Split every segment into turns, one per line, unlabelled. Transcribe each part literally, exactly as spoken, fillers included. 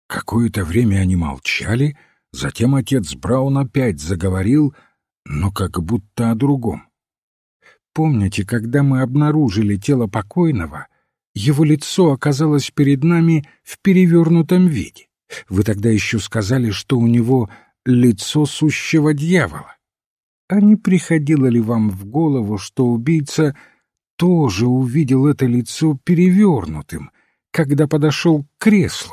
Какое-то время они молчали, затем отец Браун опять заговорил, но как будто о другом. «Помните, когда мы обнаружили тело покойного, его лицо оказалось перед нами в перевернутом виде. Вы тогда еще сказали, что у него лицо сущего дьявола. А не приходило ли вам в голову, что убийца тоже увидел это лицо перевернутым, когда подошел к креслу?»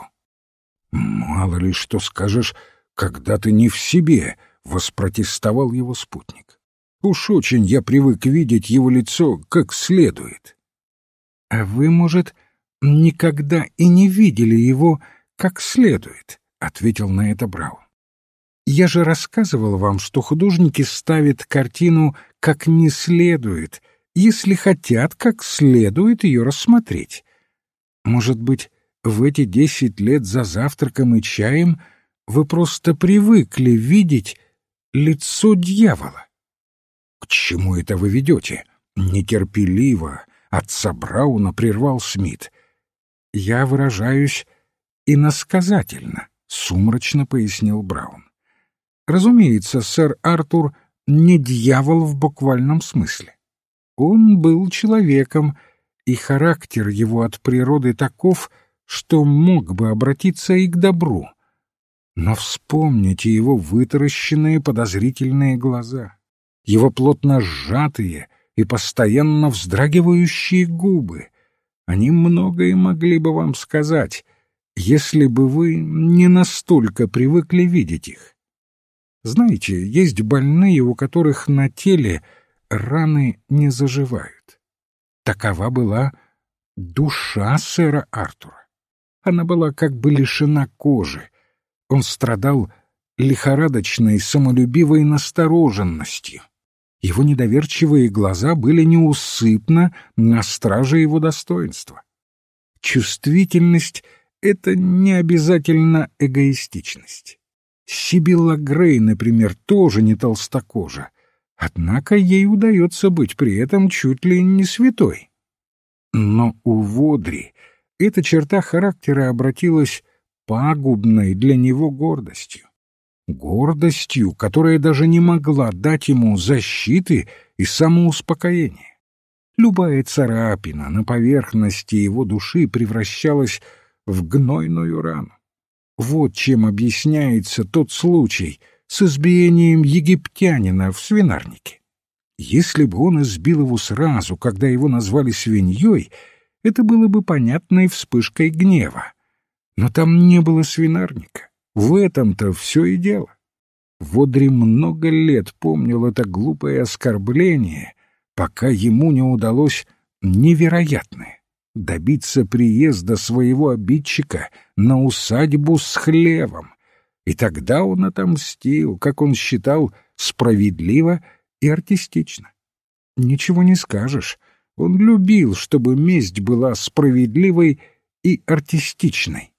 «Мало ли что скажешь, когда ты не в себе», — воспротестовал его спутник. «Уж очень я привык видеть его лицо как следует». «А вы, может, никогда и не видели его как следует», — ответил на это Браун. «Я же рассказывал вам, что художники ставят картину как не следует, если хотят как следует ее рассмотреть. Может быть, в эти десять лет за завтраком и чаем вы просто привыкли видеть лицо дьявола?» «К чему это вы ведете?» — нетерпеливо отца Брауна прервал Смит. «Я выражаюсь иносказательно», — сумрачно пояснил Браун. «Разумеется, сэр Артур не дьявол в буквальном смысле. Он был человеком, и характер его от природы таков, что мог бы обратиться и к добру. Но вспомните его вытаращенные подозрительные глаза, его плотно сжатые и постоянно вздрагивающие губы. Они многое могли бы вам сказать, если бы вы не настолько привыкли видеть их. Знаете, есть больные, у которых на теле раны не заживают. Такова была душа сэра Артура. Она была как бы лишена кожи. Он страдал лихорадочной, самолюбивой настороженностью. Его недоверчивые глаза были неусыпно на страже его достоинства. Чувствительность — это не обязательно эгоистичность. Сибилла Грей, например, тоже не толстокожа, однако ей удается быть при этом чуть ли не святой. Но у Водри эта черта характера обратилась пагубной для него гордостью. Гордостью, которая даже не могла дать ему защиты и самоуспокоения. Любая царапина на поверхности его души превращалась в гнойную рану. Вот чем объясняется тот случай с избиением египтянина в свинарнике. Если бы он избил его сразу, когда его назвали свиньей, это было бы понятной вспышкой гнева. Но там не было свинарника. В этом-то все и дело. Водри много лет помнил это глупое оскорбление, пока ему не удалось невероятное — добиться приезда своего обидчика на усадьбу с хлевом. И тогда он отомстил, как он считал, справедливо и артистично. Ничего не скажешь. Он любил, чтобы месть была справедливой и артистичной.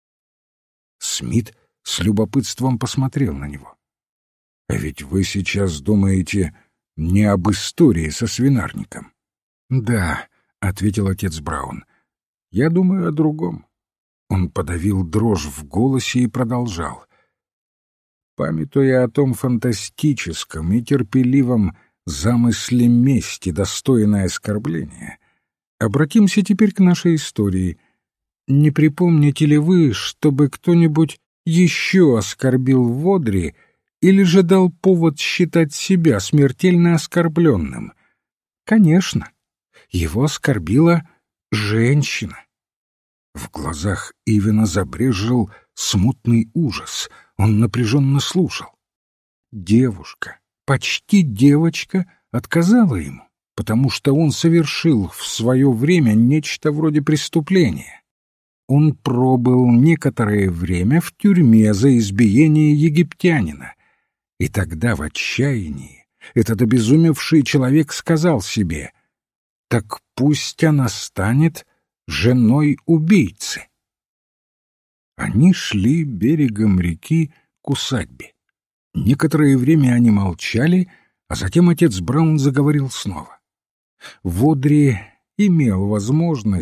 Смит с любопытством посмотрел на него. — А ведь вы сейчас думаете не об истории со свинарником? — Да, — ответил отец Браун, — я думаю о другом. Он подавил дрожь в голосе и продолжал. Памятуя о том фантастическом и терпеливом замысле мести, достойное оскорбления, обратимся теперь к нашей истории. Не припомните ли вы, чтобы кто-нибудь еще оскорбил Водри или же дал повод считать себя смертельно оскорбленным? Конечно, его оскорбила женщина. В глазах Ивена забрезжил смутный ужас. Он напряженно слушал. Девушка, почти девочка, отказала ему, потому что он совершил в свое время нечто вроде преступления. Он пробыл некоторое время в тюрьме за избиение египтянина, и тогда в отчаянии этот обезумевший человек сказал себе: «Так пусть она станет женой убийцы». Они шли берегом реки к усадьбе. Некоторое время они молчали, а затем отец Браун заговорил снова. Водри имел возможность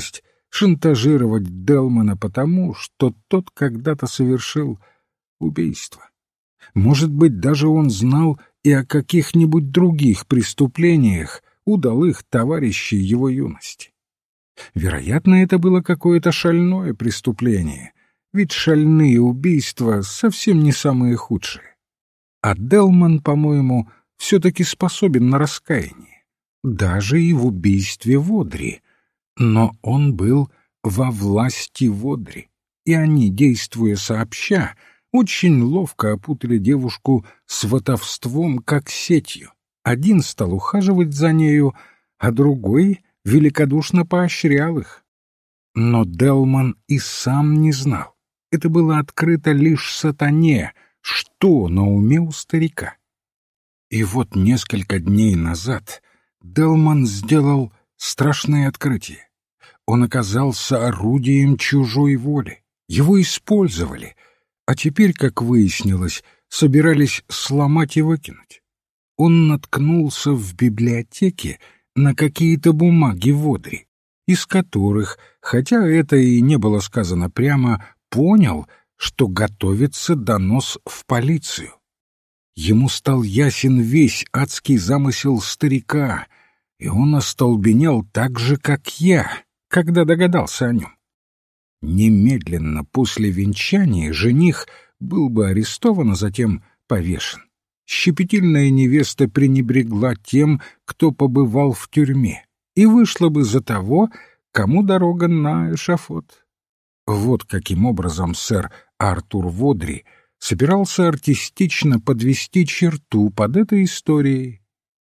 шантажировать Делмана потому, что тот когда-то совершил убийство. Может быть, даже он знал и о каких-нибудь других преступлениях удалых товарищей его юности. Вероятно, это было какое-то шальное преступление, ведь шальные убийства совсем не самые худшие. А Делман, по-моему, все-таки способен на раскаяние, даже и в убийстве Водри. Но он был во власти Водри, и они, действуя сообща, очень ловко опутали девушку сватовством, как сетью. Один стал ухаживать за нею, а другой великодушно поощрял их. Но Делман и сам не знал. Это было открыто лишь сатане, что на уме у старика. И вот несколько дней назад Делман сделал страшное открытие. Он оказался орудием чужой воли. Его использовали, а теперь, как выяснилось, собирались сломать и выкинуть. Он наткнулся в библиотеке на какие-то бумаги Водри, из которых, хотя это и не было сказано прямо, понял, что готовится донос в полицию. Ему стал ясен весь адский замысел старика, и он остолбенел так же, как я, когда догадался о нем. Немедленно после венчания жених был бы арестован, а затем повешен. Щепетильная невеста пренебрегла тем, кто побывал в тюрьме, и вышла бы за того, кому дорога на эшафот. Вот каким образом сэр Артур Водри собирался артистично подвести черту под этой историей.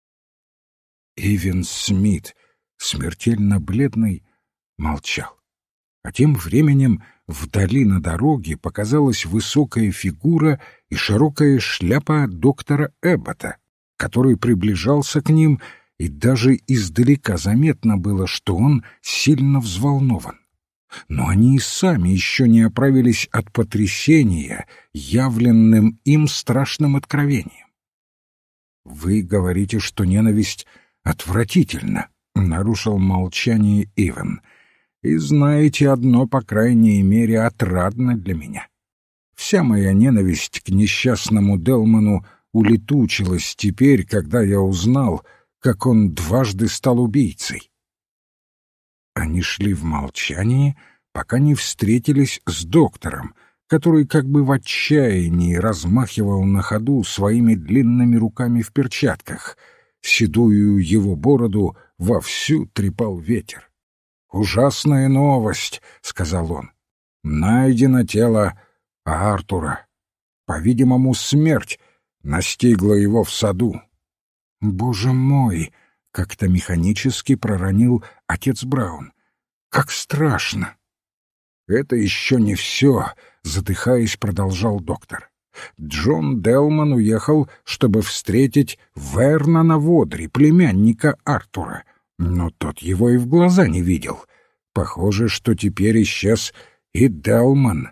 Ивен Смит, смертельно бледный, молчал. А тем временем вдали на дороге показалась высокая фигура и широкая шляпа доктора Эббота, который приближался к ним, и даже издалека заметно было, что он сильно взволнован. Но они и сами еще не оправились от потрясения, явленным им страшным откровением. «Вы говорите, что ненависть отвратительна», — нарушил молчание Ивен. «И знаете, одно, по крайней мере, отрадно для меня. Вся моя ненависть к несчастному Делману улетучилась теперь, когда я узнал, как он дважды стал убийцей». Они шли в молчании, пока не встретились с доктором, который как бы в отчаянии размахивал на ходу своими длинными руками в перчатках. Седую его бороду вовсю трепал ветер. «Ужасная новость», — сказал он. «Найдено тело Артура. По-видимому, смерть настигла его в саду». «Боже мой!» — как-то механически проронил отец Браун. «Как страшно!» «Это еще не все», — задыхаясь, продолжал доктор. «Джон Делман уехал, чтобы встретить Вернона Водри, племянника Артура, но тот его и в глаза не видел. Похоже, что теперь исчез и Делман».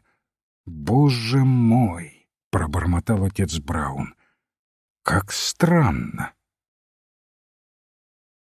«Боже мой!» — пробормотал отец Браун. «Как странно!»